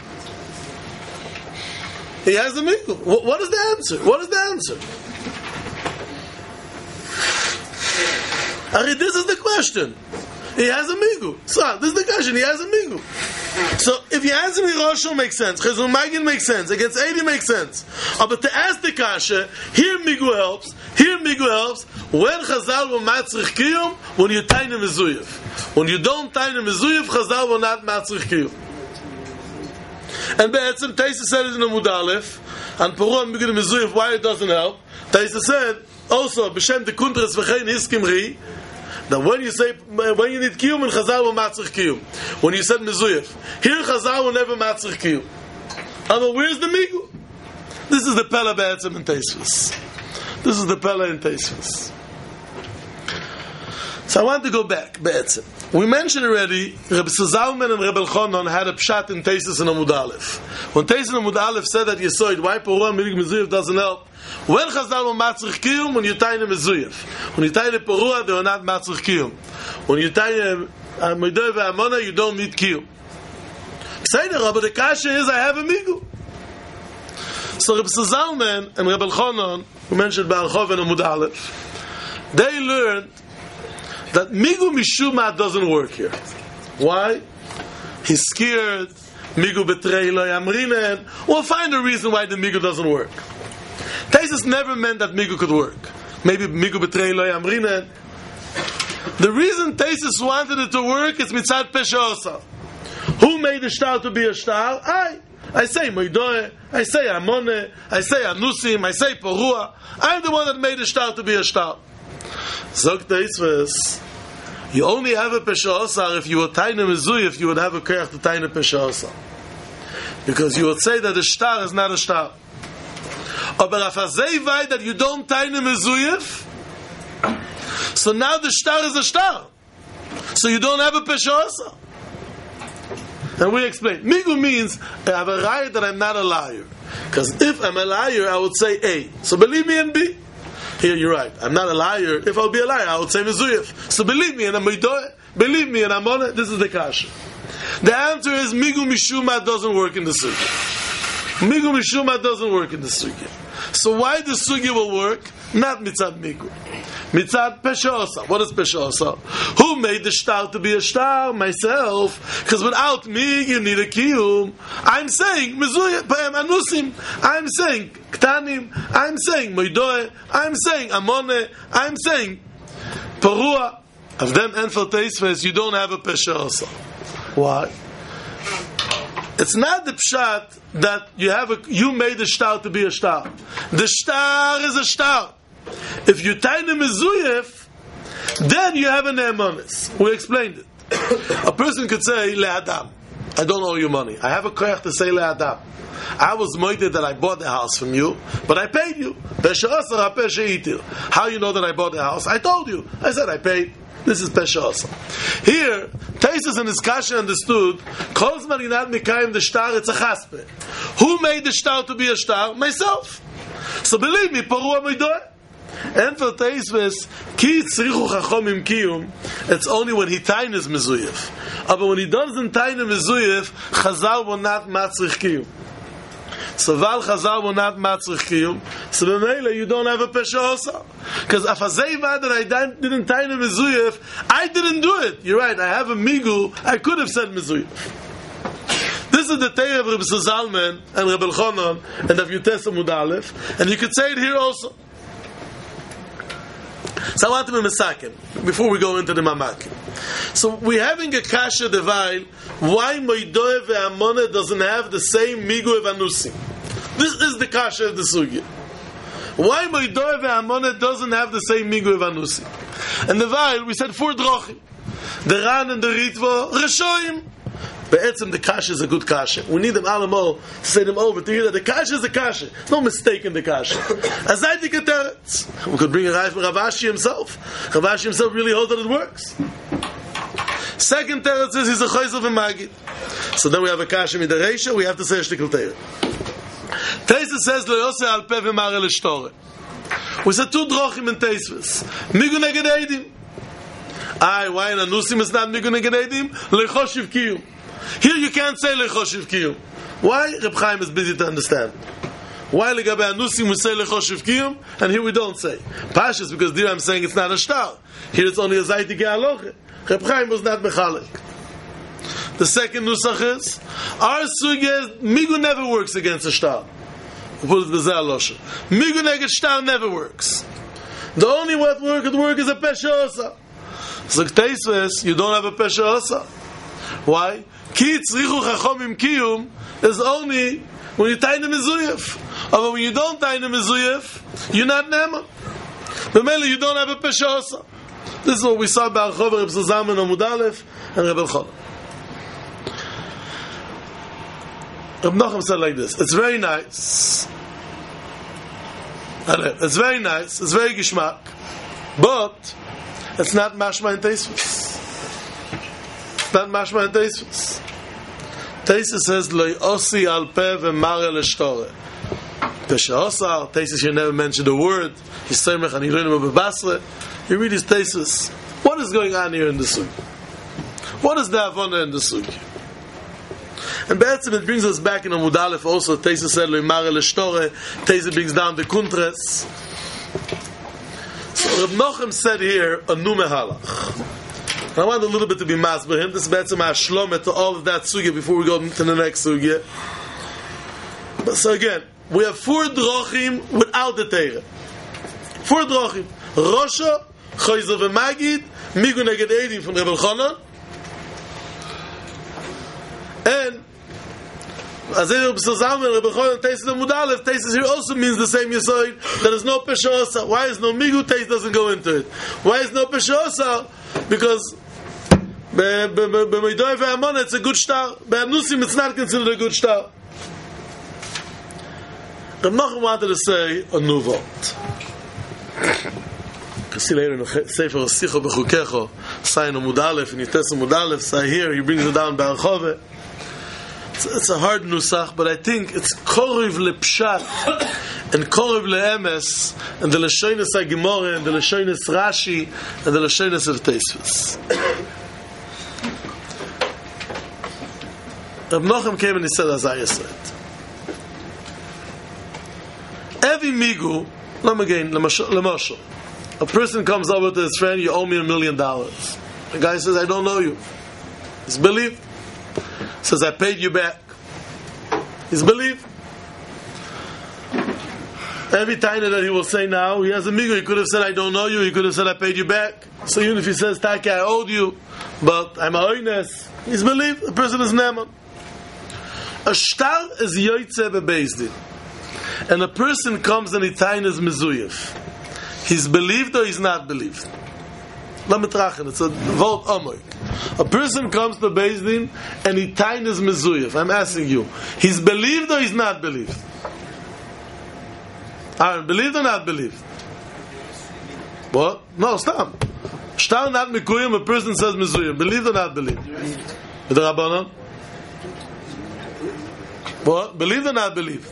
Speaker 2: He has a migu. What, what is the answer? What is the answer? Ari, this is the question. He has a migu. So this is the question. He has a migu. So if you answer me, Roshel makes sense. Chizul Magid makes sense. Against eighty makes sense. Uh, but to ask the kasha, here migu helps. Here migu helps. When Chazal will matzrich kiyum, when you taina mezuyev. When you don't taina mezuyev, Chazal will not matzrich kiyum. And Be'etzim, Taisa said it in the Amud Aleph, and Porua migu mezuyev, why it doesn't help. Taisa said also b'shem de kuntras v'chein hiskim ri. That when you say, when you need kiyum, and Chazal will matzrich kiyum. When you said mezuyev, here Chazal will never matzrich kiyum. But where's the migu? This is the Pella Be'etzim in Taisvus. This is the Pella in Taisvus. So I want to go back, Be'etzim. We mentioned already, Reb Zalman and Reb Elchanan had a pshat in Taisvus and Amud Aleph. When Taisvus and Amud Aleph said that Yesoid, why Porua minig mezuyev doesn't help? When Chazal will matzrich kiyum, when you tie the mezuyev. When you tie the Porua, they will not matzrich kiyum. When you tie the Moidoi ve'amona, you don't need kiyum. Say the Rabbi, the kasha is, I have a migu. So Reb Zalman and Reb Elchanan, who mentioned Baal Chov and Amud Aleph, they learned that migu mishuma doesn't work here. Why? He's scared. Migu betrei lo yamrinen. We'll find a reason why the migu doesn't work. Taisus never meant that migu could work. Maybe migu betrei lo yamrinen. The reason Taisus wanted it to work is mitzad pesha. Who made the shtar to be a shtar? I. I say moidoe. I say amone. I say anusim. I say porua. I'm the one that made the shtar to be a shtar. Zog Taisus. You only have a pesha osar if you were taina mezui, if you would have a koyach to taina pesha osar. Because you would say that the shtar is not a shtar. Aber afazei vai that you don't taina mezuyif, so now the shtar is a shtar. So you don't have a pesha osar. And we explain. Migu means I have a right that I'm not a liar. Because if I'm a liar, I would say A. So believe me and B. Here you're right. I'm not a liar. If I'll be a liar, I would say mezuyif. So believe me and I'm midoeh. Believe me and I'm on it. This is the kasha. The answer is migu mishuma doesn't work in the sugya. Migu mishuma doesn't work in the sugya. So why the sugya will work? Not mitzad migu. Mitzad pesha osa. What is pesha osa? Who made the shtar to be a shtar? Myself. Because without me, you need a kiyum. I'm saying mezuyah anusim. I'm saying ktanim. I'm saying moidoeh. I'm saying amone. I'm saying parua. Of them and for teisves, you don't have a pesha osa. Why? It's not the pshat that you have a, you made the shtar to be a shtar. The shtar is a shtar. If you tie the mezuyef, then you have an ne'emanis. We explained it. A person could say le'adam, I don't owe you money. I have a koyach to say le'adam. I was moited that I bought the house from you, but I paid you. How you know that I bought the house? I told you. I said I paid. This is pesha osa. Here, Taisus and his kasha understood. Kol zman inad mikayim the shtar. It's a chaspe. Who made the shtar to be a shtar? Myself. So believe me, parua midoeh. And for Taisus, ki tzrichu chachomim kiyum. It's only when he tain is mezuyef. But when he doesn't tain is mezuyef, Chazal will not matzrich kiyum. So Val Chazal will not matzrich kiyum. So b'meila you don't have a pesha osa. Because afazei vad that I didn't tain a mezuyef, I didn't do it. You're right. I have a migu. I could have said mezuyef. This is the Teir of Reb Zalman and Reb Elchanan and of Yutes Amud Aleph, and you could say it here also. So I want to be mesaken before we go into the mamakim. So we're having a kasha devail. Why Moidoeh ve'amona doesn't have the same migu of anusim? This is the kasha of the sugya. Why Moidoeh ve'amona doesn't have the same migu of anusim? And the devail we said four drochim. The Ran and the Ritva Reshoim. Be'etzim, the kasha is a good kasha. We need them alamo to say them over to hear that the kasha is a kasha. There's no mistake in the kasha. Azaytik teretz. We could bring a Rav Ashi himself. Rav Ashi himself really holds that it works. Second teretz is he's a choiz of a magid. So then we have a kasha midareisha. We have to say a shtickle teretz. Taisus says lo yoseh al peh v'mare l'shtore. We said two drochim in Taisus. Migu neged eidim. Ay, why in anusim is not migu neged eidim? Lechoshiv kiyum. Here you can't say lechoshiv kiyum. Why? Reb Chaim is busy to understand. Why legabe anusim we say lechoshiv kiyum, and here we don't say. Pashas because there I'm saying it's not a shtar. Here it's only a zaytik aloche. Reb Chaim was not mechalek. The second nusach is, our sugya, migu never works against a shtar. We put it b'zeh alosha. Migu neged shtar never works. The only what work at work is a pesha osa. So Tosfos, you don't have a pesha osa. Why? Ki tzrichu chachomim kiyum is only when you tie the mezuyef. But when you don't tie the mezuyef, you're not nema. B'mele, you don't have a pesha osa. This is what we saw by Archov, Reb Zalman Amud Aleph, and Reb Elchanan. Reb Nachum said like this: it's very nice. It's very nice. It's very gishmak, but it's not mashma and Tosfos. It's not mashma and Tosfos. Tosfos says lo osi al peh v'mare l'shtore. Pesha osar. Tosfos you never mention the word. Yisoymech ani learning about Basra. You read his Tosfos. What is going on here in the sugi? What is the avona in the sugi? And Be'etzim, it brings us back in Amud Aleph also. Tosfos said, Lo imare l'shtore. Tosfos brings down the kuntres. So Reb Nachum said here, a nu mehalach. I want a little bit to be mas by him. This is Be'etzim ha'shlomah to all of that sugya before we go to the next sugya. But so again, we have four drochim without the Torah. Four drochim. Rosha, Chayzer v'Magid, Migu neged Eidim from Reb Elchanan, and Azir B'Sazam and Reb Elchanan Tosfos Amud Aleph. Tosfos here also means the same Yesod. There is no Pesha Osa. Why is no Migu? Tosfos doesn't go into it. Why is no Pesha Osa? Because B'Meidoy ve'Amon it's a good star. B'Anusim it's not considered a good star. Reb Nachum wanted to say a new vote. See later in the Sefer Sicha B'Chukecho, sign Amud Aleph, and Yites Amud Aleph, say here, he brings it down by Archove. It's, it's a hard nusach, but I think it's Korriv Lepshat, and Korriv Le'emes, and the Lashonis HaGemorah, and the Lashonis Rashi, and the Lashonis of Tosfos. Reb Nachum came and he said, as I said, every migu, let me again, Lemashal, a person comes over to his friend, you owe me a million dollars. The guy says, I don't know you. He's believed. Says, I paid you back. He's believed. Every time that he will say now, he has a migu. He could have said, I don't know you. He could have said, I paid you back. So even if he says, Taki, I owed you, but I'm a oines, he's believed. The person is neman. A shtar is yoytze bebezdin. And a person comes and he tain is mezuyef. He's believed or he's not believed? Lamitrachen, it's a vote amoy. A person comes to Beis Din and he tain is mezuyef. I'm asking you, he's believed or he's not believed? Aaron, believed or not believed? What? No, stop. Shtar not mikuyim, a person says mezuyef. Believed or not believed? With the Rabbanon? What? Believed or not believed?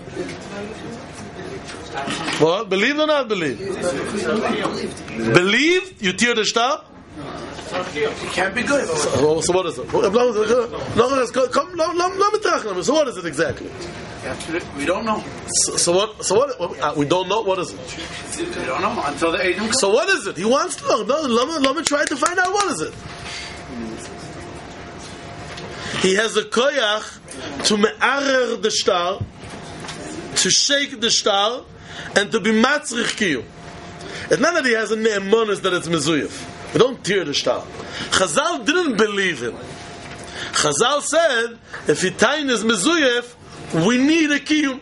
Speaker 2: What? Believed or not believed? Believed? You tear the shtar?
Speaker 3: It can't be good.
Speaker 2: So, so what is it? No, come, no, no, no, no, so what is it exactly?
Speaker 3: We don't know.
Speaker 2: So, so what? So what? Uh, we don't know. What is it?
Speaker 3: We don't know until the Eidim come.
Speaker 2: So what is it? He wants to know. No, let me, let me try to find out what is it. He has a koyach to me'arer the shtar, to shake the shtar, and to be matzrich kiyum. It's not that he has a ne'emonis that it's mezuyef. We don't tear the shtar. Chazal didn't believe him. Chazal said, if he tain is mezuyef, we need a kiyum.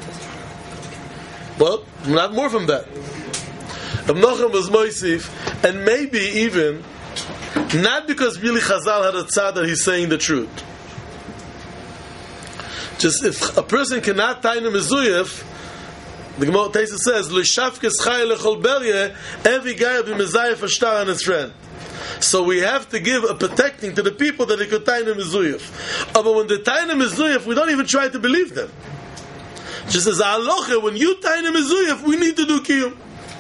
Speaker 2: Well, not more from that. Reb Nachum was moisif, and maybe even, not because really Chazal had a tzad that he's saying the truth. Just if a person cannot tain a mezuyef, the Gemara Tosfos says, "L'shafkes chay lechol beryeh." Every guy will be mezayef a shtar on his friend. So we have to give a protecting to the people that they could tain a mezuyef. But when they tain a mezuyef, we don't even try to believe them. Just as a halacha, when you tain a mezuyef, we need to do kiyum.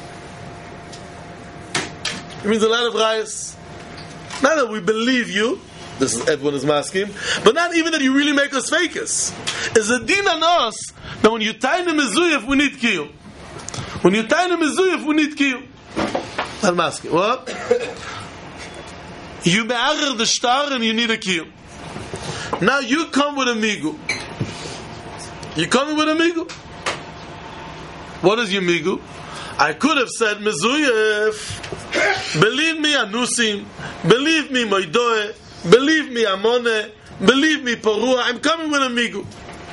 Speaker 2: It means a lot of rayas. Not that we believe you. This is Edwin is masking, but not even that you really make us fakers. It's a din on us that when you tie the mezuyef, we need kiyum. When you tie the mezuyef, we need kiyum. I'm asking what? You me'arer the star and you need a kiyum. Now you come with a migu. You coming with a migu? What is your migu? I could have said mezuyef. Believe me, anusim. Believe me, moidoe. Believe me, amone. Believe me, porua. I'm coming with a migu.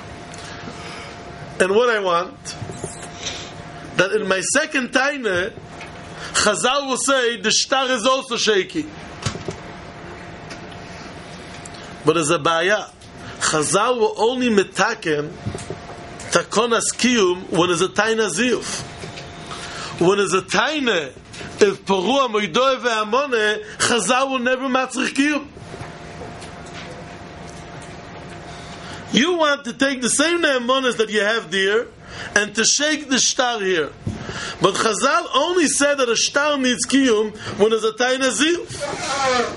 Speaker 2: And what I want, that in my second taina, Chazal will say the shtar is also shaky. But as a baya, Chazal will only metaken takonas kiyum when there's a taina ziyuf. When there's a taina, if porua moidoe ve'amone, Chazal will never matzrich kiyum. You want to take the same ne'emonas that you have there and to shake the shtar here. But Chazal only said that a shtar needs kiyum when there's a taina ziyuf.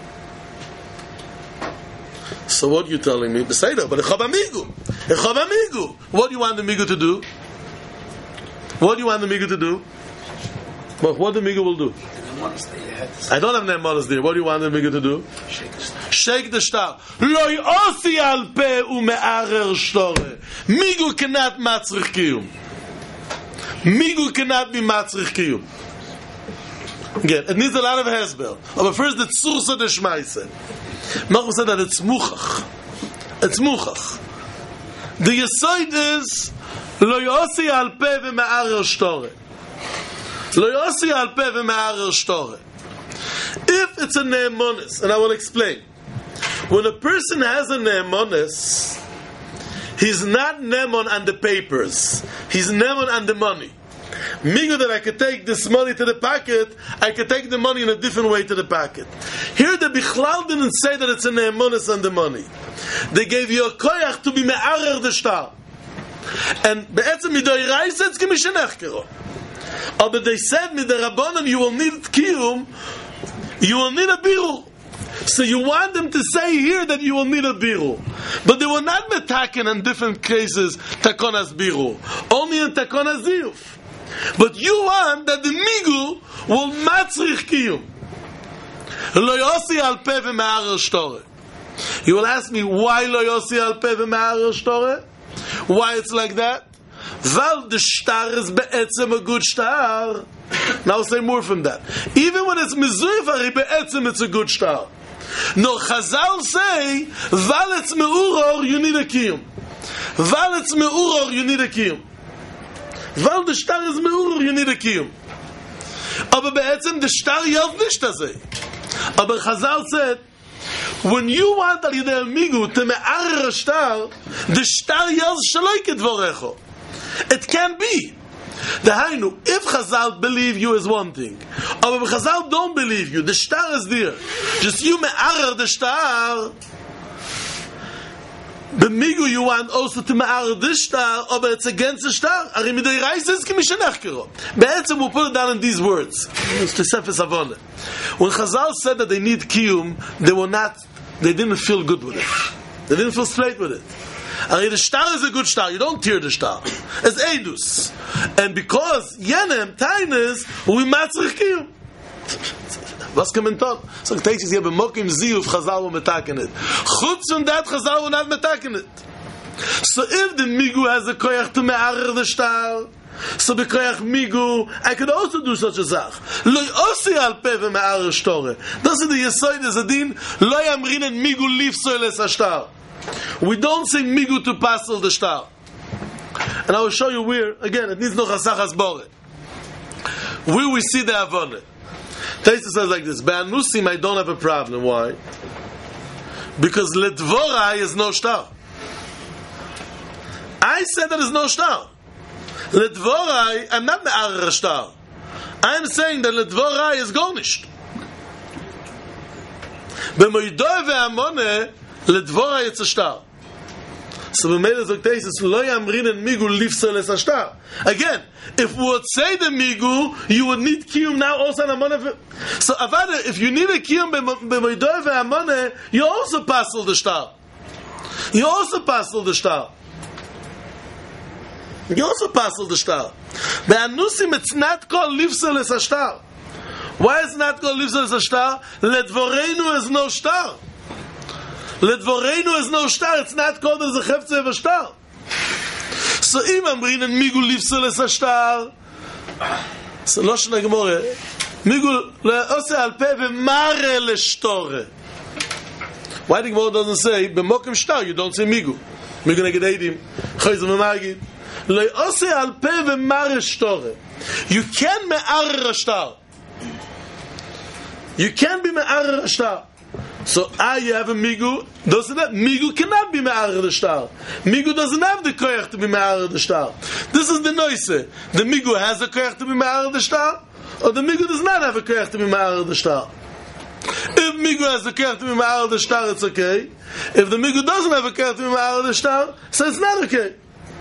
Speaker 2: So what are you telling me? Beseder, but echab amigu. Echab amigu. What do you want the migu to do? What do you want the migu to do? Well, what the migu will do? I don't have ne'emonas there. What do you want the migu to do? Shake the star. Lo yosi al pe ume'arer shtore. Migu cannot matzrich kiyum. Migu cannot be matzrich kiyum. Again, it needs a lot of hezbel. But first, the tzursa de shmaise. Malchus said that it's muchach. It's muchach. The yesoid is lo yosi al pe ume'arer shtore. Lo yosi al pe ume'arer shtore. If it's a ne'emonis, and I will explain. When a person has a ne'emonis, he's not ne'emon on the papers. He's ne'emon on the money. Migu that I could take this money to the pocket, I could take the money in a different way to the pocket. Here the Bichlal didn't say that it's a ne'emonis on the money. They gave you a koyach to be me'arer the shtar. And be'etzem midoi reise, it's gemishenech kero. But they said, midarabonon, you will need kiyum, you will need a birur. So you want them to say here that you will need a birur. But they were not metaken in different cases, takonas birur. Only in takonas ziyuf. But you want that the migu will matzrich kiyum. Lo yosi al pe v'me'arer shtore. You will ask me, why lo yosi al pe v'me'arer shtore? Why it's like that? Val the shtar is be'etzem a good shtar. Now I'll say more from that. Even when it's mezuyvari be'etzem, it's a good shtar. No, Chazal say, Val it's me'uror, you need a kiyum. Val it's me'uror, you need a kiyum. Val the shtar is me'uror, you need a kiyum. Aber be'etzem, the shtar yelf nicht azay. Aber Chazal said, when you want al yidei migu to me'arer a shtar, the shtar yelf shaloi kedvorecho. It can be. The Hainu, if Chazal believe you is one thing, but if Chazal don't believe you, the shtar is there. Just you me'arer the shtar. The migu you want also to me'arer the shtar, but it's against the shtar. Arim midei reise is gemishenech kero. Be'etzem we'll put it down in these words. It's to Sefes Avonah. When Chazal said that they need kiyum, they were not. They didn't feel good with it. They didn't feel straight with it. And the shtar is a good shtar. You don't tear the shtar. It's edus. And because yenem, taines, we matzrich kiyum. Was kann man tun? So it takes us here b'mokim ziyuf Chazal will metaken it. Chutz from that Chazal will not metaken it. So if the migu has a koyach to me'arer the shtar, so b'koyach migu, I could also do such a zach. Lo yosi al pe v'me'arer shtore. Das is the yesoid is a din, lo yamrinen migu lifso eles hashtar. We don't say migu to passel the shtar. And I will show you where, again, it needs no chasach hasbore. Where we see the avonah. Taisa says like this, Be'anusim I don't have a problem. Why? Because ledvorai is no shtar. I said there is no shtar. Ledvorai, I'm not me'arer shtar. I'm saying that ledvorai is garnished. B'moidoi ve'amoneh, ledvorai it's a shtar. So we made a zoktesis, lo yamrinen migu lifsel es a shtar. Again, if we would say the migu, you would need kiyum now also on amoneh. So avada, if you need a kiyum b'moidoi ve'amoneh, you also passel the shtar. You also passel the shtar. You also passel the shtar. Be'anusim, it's not called lifsel es a shtar. Why is not called Lifsol as a star? Ledvoreinu is no star. Ledvoreinu is no star. It's not called as a chefze of a star. So im amrin en migu Lifsol as a star. So lo shna gemore. Migu leose al pe v'mare leshtore. Why the Gemara doesn't say b'mokim star? You don't say migu. Migu neged eidim. Chayzim v'magid. Leose al pe v'mare shtore. You can me'arer a star. You can be me'arer a star. So, ah, you have a migu. Doesn't that migu cannot be me'arer the star? Migu doesn't have the koyach to be me'arer the star. This is the noise. The migu has a koyach to be me'arer the star, or the migu does not have a koyach to be me'arer the star. If migu has a koyach to be me'arer the star, it's okay. If the migu doesn't have a koyach to be me'arer the star, so it's not okay.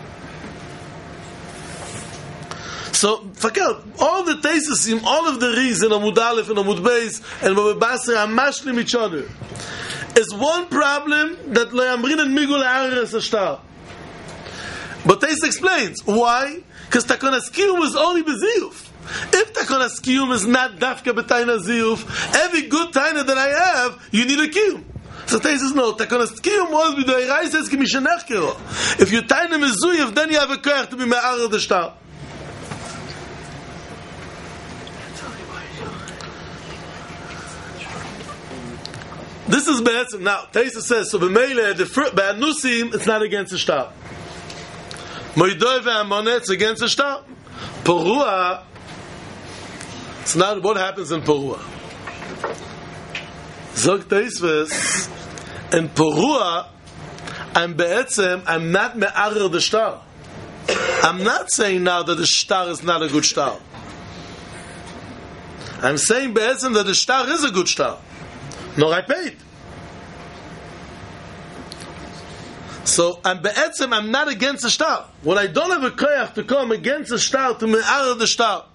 Speaker 2: So, forget all the tesis, all of the reasons, Amud Aleph and Amud Beis and Baba Basra are mashlim each other. Is one problem that Le'amrin and Migu Le'arer as a star. But Teis explains why. Because Takon HaSkiyum was only Beziyuf. If Takon HaSkiyum is not Dafka B'Taina Ziyuf, every good Taina that I have, you need a Kiyum. So Teis says no. Takon HaSkiyum was with the Eirai says Ki Mishanech Kero. If your Taina is Zuyuf, then you have a Koyach to be Me'arer the star. This is Be'etzim. Now, Taisa says, so B'meile, the Be'anusim, it's not against the star. Moidoi ve'amone, it's against the star. Porua, it's not what happens in Porua. Zog Taisves, in Porua, I'm Be'etzim, I'm not me'arer the star. I'm not saying now that the star is not a good star. I'm saying Be'etzim that the star is a good star. Nor I paid. So I'm be'etzem, I'm not against the star. When I don't have a koyach to come against the star to me'arer the star.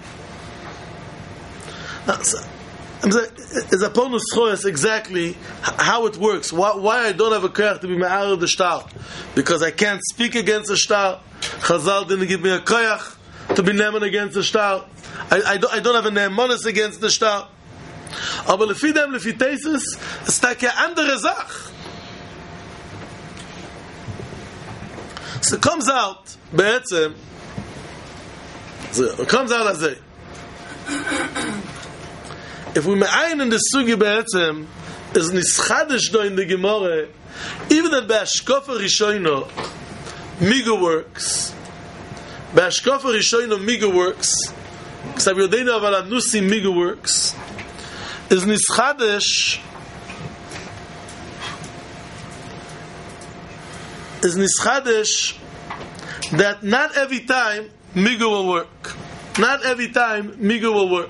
Speaker 2: I'm saying, is upon us exactly how it works. Why, why I don't have a koyach to be me'arer the star? Because I can't speak against the star. Chazal didn't give me a koyach to be neman against the star. I, I, don't, I don't have a ne'emanis against the star. Aber lefi dem, lefi Teisus, es ist eine andere Sache. So it comes out, be'etzem, so it comes out as a, if we me'ayin in the sugi be'etzem, is nischadish do in the Gemara, even that be'ashkofa rishoino, migu works, be'ashkofa rishoino migu works, k'sav yodeinu aval anusi migu works, is nischadesh is nischadesh that not every time migu will work. Not every time migu will work.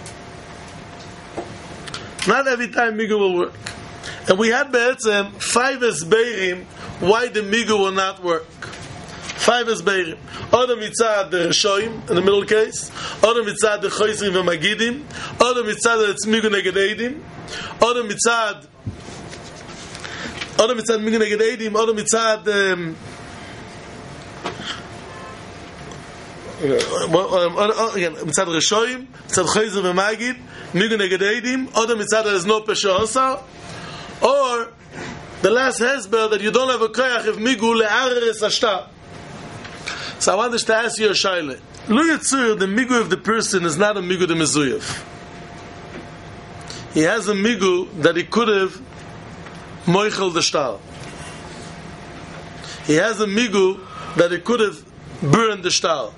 Speaker 2: Not every time migu will work. And we had be'etzem five esbeirim why the migu will not work. Five esbeirim. Oder mitzad the Rishoim in the middle case. Oder mitzad the Choisrim v'Magidim. Oder mitzad the Migu neged Eidim. Oder mitzad Oder mitzad Migu neged Eidim. Oder mitzad um, again mitzad Rishoim, mitzad Choisrim v'Magid, Migu neged Eidim. Oder mitzad there is no Pesha Osar. Or the last hesber that you don't have a koyach if Migu le'arer es hashtar. So I want to ask you a shaila. Lo yitzur, the migu of the person is not a migu de mezuyev. He has a migu that he could have moichel the shtar. He has a migu that he could have burned the shtar.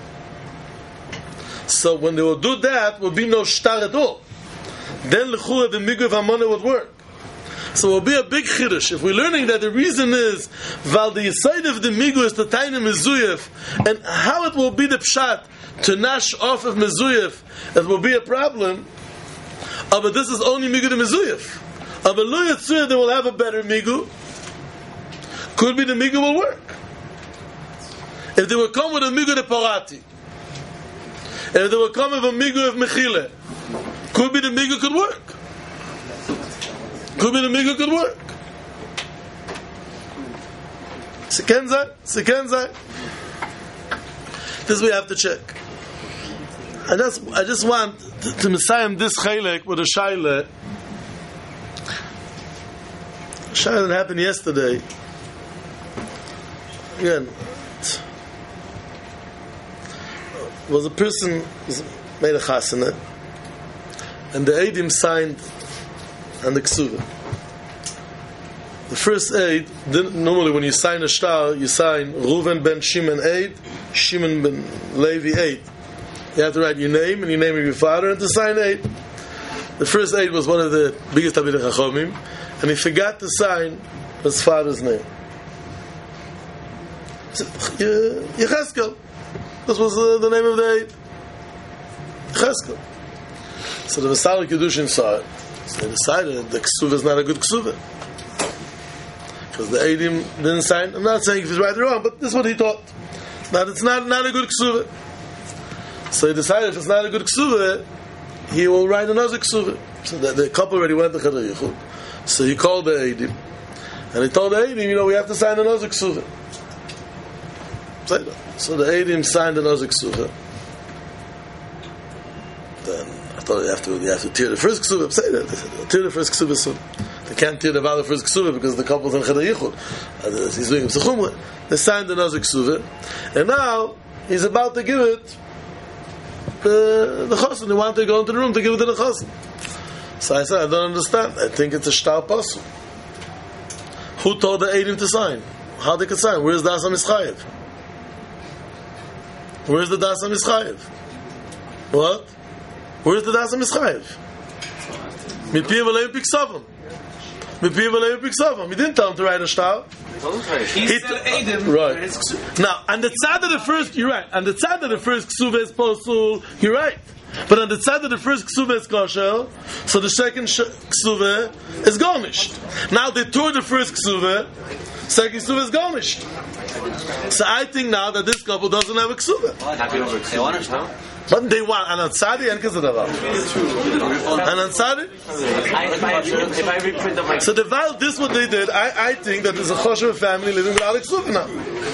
Speaker 2: So when they will do that, will be no shtar at all. Then l'chura the migu of Amona would work. So it will be a big chiddush if we're learning that the reason is while the side of the migu is the tainim mezuyef, and how it will be the pshat to nash off of mezuyef, it will be a problem. Uh, but this is only migu the mezuyef. Uh, but lo yitzur, they will have a better migu. Could be the migu will work. If they will come with a migu de parati, if they will come with a migu of mechile, could be the migu could work. Could be the migu could work. Sekenzai, sekenzai. This we have to check. I just, I just want to Messiah this Chelek with a Shaila. Shaila that happened yesterday. Again, was a person was made a chasana, and the Eidim signed on the Ksuva. The first Eid, normally when you sign a star, you sign Reuven ben Shimon Eid, Shimon ben Levi Eid. You have to write your name and your name of your father and to sign Eid. The first Eid was one of the biggest Talmidei Chachamim, and he forgot to sign his father's name. Yecheskel. This was uh, the name of the Eid. Yecheskel. So the Vasal Kedushin saw it. So they decided the Ksuva is not a good Ksuva. Because the Eidim didn't sign. I'm not saying if he's right or wrong, but this is what he thought. That it's not, not a good Ksuva. So he decided if it's not a good Ksuva, he will write another Ksuva. So the, the couple already went to Chadar Yichud. So he called the Eidim. And he told the Eidim, you know, we have to sign another Ksuva. So the Eidim signed another Ksuva. Then I thought you have to, you have to tear the first Ksuva. Say that. Tear the first Ksuva soon. They can't tear the other first Ksuva because the couple's in Chadar Yichud. He's doing Psachumra. They signed another Ksuva. And now he's about to give it the, the Chosin. They want to go into the room to give it to the Chosin. So I said, I don't understand. I think it's a Shtar Pasul. Who told the Eidim to sign? How they could sign? Where's the Asam Ischayev? Where's the Dasa Mischayev? What? Where's the Dasa Mischayev? Mipiv Alev Piksavim. Mipiv Alev Piksavim. He didn't tell him to write a star.
Speaker 3: He, he said Eidim.
Speaker 2: Right. Now, on the tzad of the first, you're right. On the tzad of the first Ksuva is Posul, you're right. But on the tzad of the first Ksuva is Kosher, so the second sh- Ksuva is Gornished. Now they tore the first Ksuva, second Ksuva is Gornished. So I think now that this couple doesn't have a Ksuva.
Speaker 3: They want it now.
Speaker 2: But they want an Ansari and Kazadavar. An Ansari? So the Val, this is what they did. I, I think that there's a Choshev family living without a Ksuva now.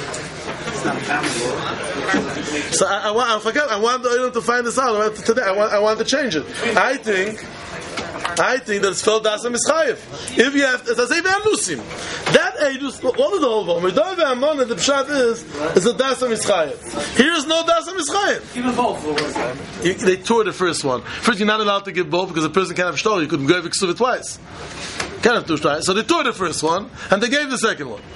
Speaker 2: So I, I want I forget I want the Olam to find this out. I want to, today I want I want to change it. I think I think that it's felt Dasa Mischayev. If you have as I say Ve'anusim, that Eidus what is the whole one? Medor Ve'amon and the Pshat is is a Dasa Mischayev. Here is no Dasa Mischayev.
Speaker 3: Even both.
Speaker 2: You, they tore the first one. First, you're not allowed to give both because a person can't have shtor. You could give Ksuva twice. Can't have two twice. So they tore the first one and they gave the second one.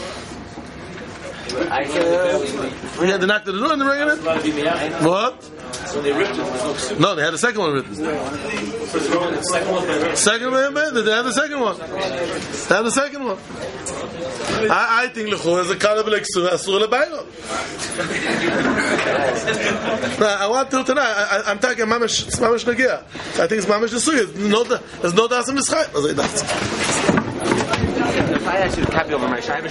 Speaker 2: I yeah, they knocked at the door and they bring it in. What?
Speaker 3: So they ripped it.
Speaker 2: No, they had the second one written. Second one, man. They had the second one. They had the second one. I, I think Lechu is a kalab leksur asur lebayro. I want to tonight. I, I'm talking mamish. It's mamish nagia. I think it's mamish the suya. No, there's no das in Mischai. I was like, that's.
Speaker 4: If I ask you to copy over my Shaiva